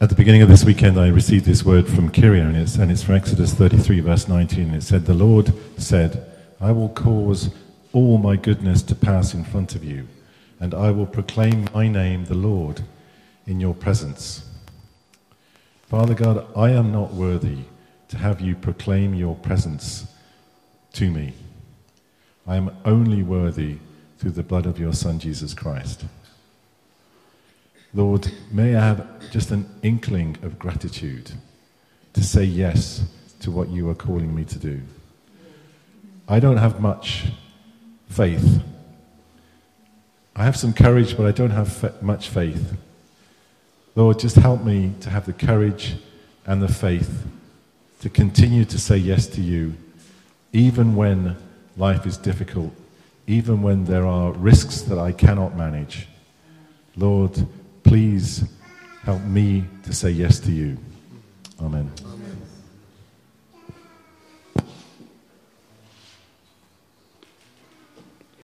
At the beginning of this weekend, I received this word from Kyria, and it's from Exodus 33, verse 19. It said, "The Lord said, I will cause all my goodness to pass in front of you, and I will proclaim my name, the Lord, in your presence." Father God, I am not worthy to have you proclaim your presence to me. I am only worthy through the blood of your Son, Jesus Christ. Lord, may I have just an inkling of gratitude to say yes to what you are calling me to do. I don't have much faith. I have some courage, but I don't have much faith. Lord, just help me to have the courage and the faith to continue to say yes to you, even when life is difficult, even when there are risks that I cannot manage. Lord, please help me to say yes to you. Amen.